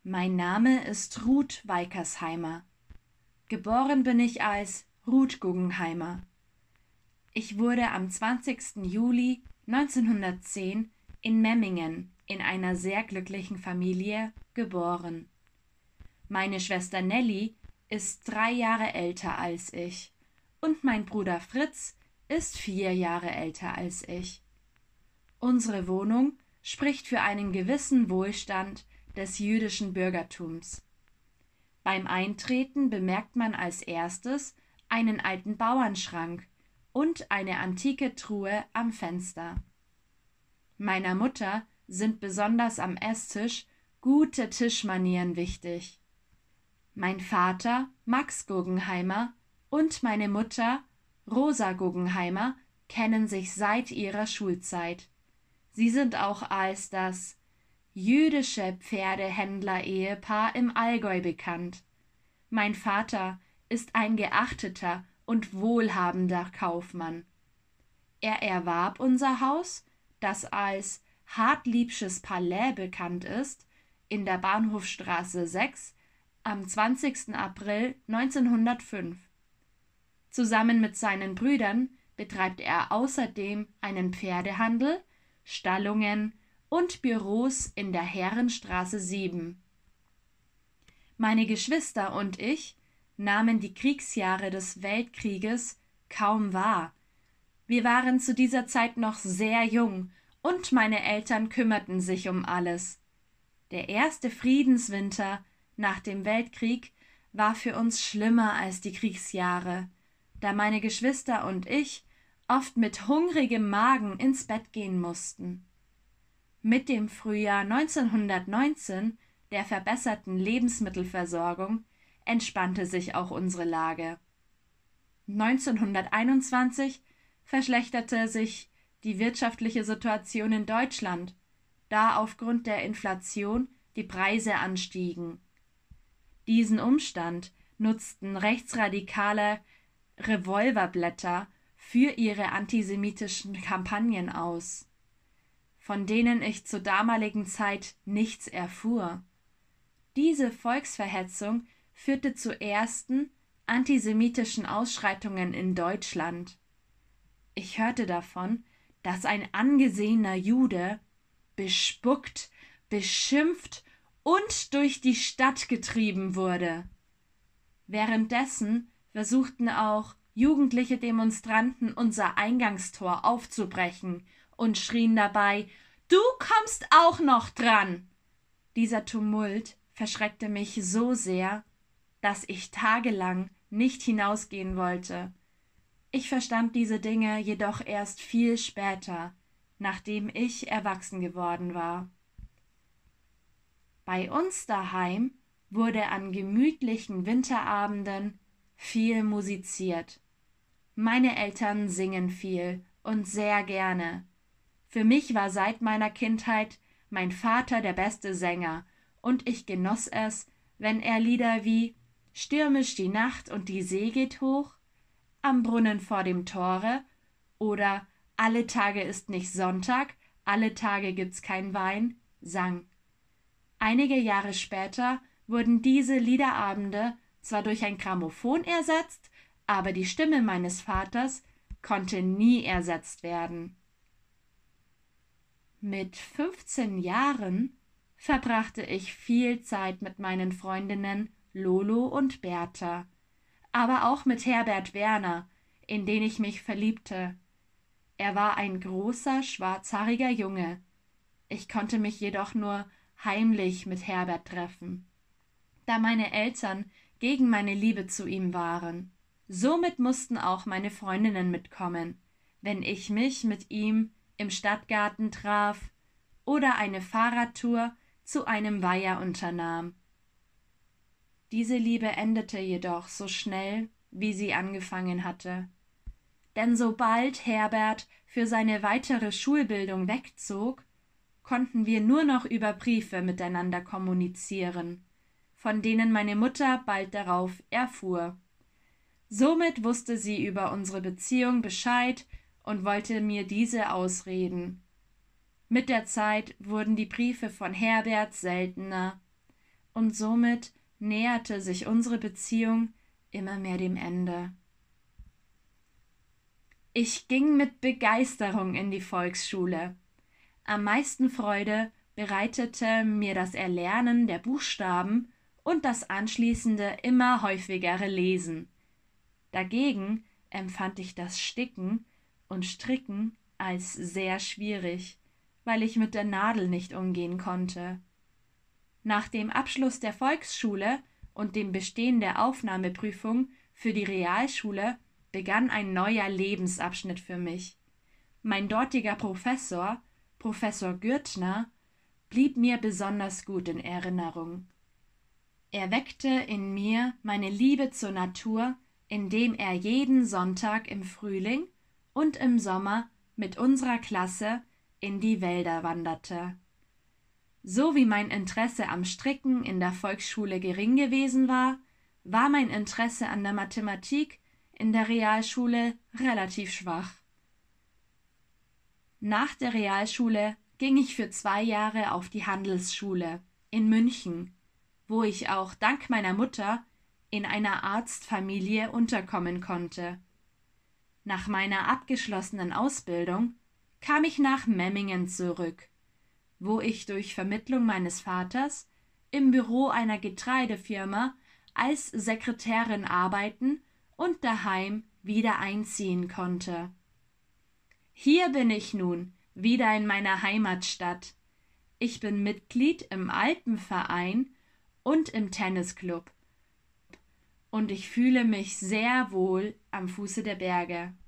Mein Name ist Ruth Weickersheimer. Geboren bin ich als Ruth Guggenheimer. Ich wurde am 20. Juli 1910 in Memmingen in einer sehr glücklichen Familie geboren. Meine Schwester Nelly ist 3 Jahre älter als ich und mein Bruder Fritz ist 4 Jahre älter als ich. Unsere Wohnung spricht für einen gewissen Wohlstand des jüdischen Bürgertums. Beim Eintreten bemerkt man als erstes einen alten Bauernschrank und eine antike Truhe am Fenster. Meiner Mutter sind besonders am Esstisch gute Tischmanieren wichtig. Mein Vater, Max Guggenheimer, und meine Mutter, Rosa Guggenheimer, kennen sich seit ihrer Schulzeit. Sie sind auch als das jüdische Pferdehändler-Ehepaar im Allgäu bekannt. Mein Vater ist ein geachteter und wohlhabender Kaufmann. Er erwarb unser Haus, das als Hartliebsches Palais bekannt ist, in der Bahnhofstraße 6 am 20. April 1905. Zusammen mit seinen Brüdern betreibt er außerdem einen Pferdehandel, Stallungen und Büros in der Herrenstraße 7. Meine Geschwister und ich nahmen die Kriegsjahre des Weltkrieges kaum wahr. Wir waren zu dieser Zeit noch sehr jung und meine Eltern kümmerten sich um alles. Der erste Friedenswinter nach dem Weltkrieg war für uns schlimmer als die Kriegsjahre, da meine Geschwister und ich oft mit hungrigem Magen ins Bett gehen mussten. Mit dem Frühjahr 1919, der verbesserten Lebensmittelversorgung, entspannte sich auch unsere Lage. 1921 verschlechterte sich die wirtschaftliche Situation in Deutschland, da aufgrund der Inflation die Preise anstiegen. Diesen Umstand nutzten rechtsradikale Revolverblätter für ihre antisemitischen Kampagnen aus, von denen ich zur damaligen Zeit nichts erfuhr. Diese Volksverhetzung führte zu ersten antisemitischen Ausschreitungen in Deutschland. Ich hörte davon, dass ein angesehener Jude bespuckt, beschimpft und durch die Stadt getrieben wurde. Währenddessen versuchten auch jugendliche Demonstranten unser Eingangstor aufzubrechen und schrien dabei: »Du kommst auch noch dran!« Dieser Tumult verschreckte mich so sehr, dass ich tagelang nicht hinausgehen wollte. Ich verstand diese Dinge jedoch erst viel später, nachdem ich erwachsen geworden war. Bei uns daheim wurde an gemütlichen Winterabenden viel musiziert. Meine Eltern singen viel und sehr gerne. Für mich war seit meiner Kindheit mein Vater der beste Sänger, und ich genoss es, wenn er Lieder wie »Stürmisch die Nacht und die See geht hoch«, »Am Brunnen vor dem Tore« oder »Alle Tage ist nicht Sonntag, alle Tage gibt's kein Wein« sang. Einige Jahre später wurden diese Liederabende zwar durch ein Grammophon ersetzt, aber die Stimme meines Vaters konnte nie ersetzt werden. Mit 15 Jahren verbrachte ich viel Zeit mit meinen Freundinnen Lolo und Bertha, aber auch mit Herbert Werner, in den ich mich verliebte. Er war ein großer, schwarzhaariger Junge. Ich konnte mich jedoch nur heimlich mit Herbert treffen, da meine Eltern gegen meine Liebe zu ihm waren. Somit mussten auch meine Freundinnen mitkommen, wenn ich mich mit ihm im Stadtgarten traf oder eine Fahrradtour zu einem Weiher unternahm. Diese Liebe endete jedoch so schnell, wie sie angefangen hatte. Denn sobald Herbert für seine weitere Schulbildung wegzog, konnten wir nur noch über Briefe miteinander kommunizieren, von denen meine Mutter bald darauf erfuhr. Somit wusste sie über unsere Beziehung Bescheid und wollte mir diese ausreden. Mit der Zeit wurden die Briefe von Herbert seltener, und somit näherte sich unsere Beziehung immer mehr dem Ende. Ich ging mit Begeisterung in die Volksschule. Am meisten Freude bereitete mir das Erlernen der Buchstaben und das anschließende immer häufigere Lesen. Dagegen empfand ich das Sticken und Stricken als sehr schwierig, weil ich mit der Nadel nicht umgehen konnte. Nach dem Abschluss der Volksschule und dem Bestehen der Aufnahmeprüfung für die Realschule begann ein neuer Lebensabschnitt für mich. Mein dortiger Professor, Professor Gürtner, blieb mir besonders gut in Erinnerung. Er weckte in mir meine Liebe zur Natur, indem er jeden Sonntag im Frühling und im Sommer mit unserer Klasse in die Wälder wanderte. So wie mein Interesse am Stricken in der Volksschule gering gewesen war, war mein Interesse an der Mathematik in der Realschule relativ schwach. Nach der Realschule ging ich für 2 Jahre auf die Handelsschule in München, wo ich auch dank meiner Mutter in einer Arztfamilie unterkommen konnte. Nach meiner abgeschlossenen Ausbildung kam ich nach Memmingen zurück, wo ich durch Vermittlung meines Vaters im Büro einer Getreidefirma als Sekretärin arbeiten und daheim wieder einziehen konnte. Hier bin ich nun wieder in meiner Heimatstadt. Ich bin Mitglied im Alpenverein und im Tennisclub und ich fühle mich sehr wohl am Fuße der Berge.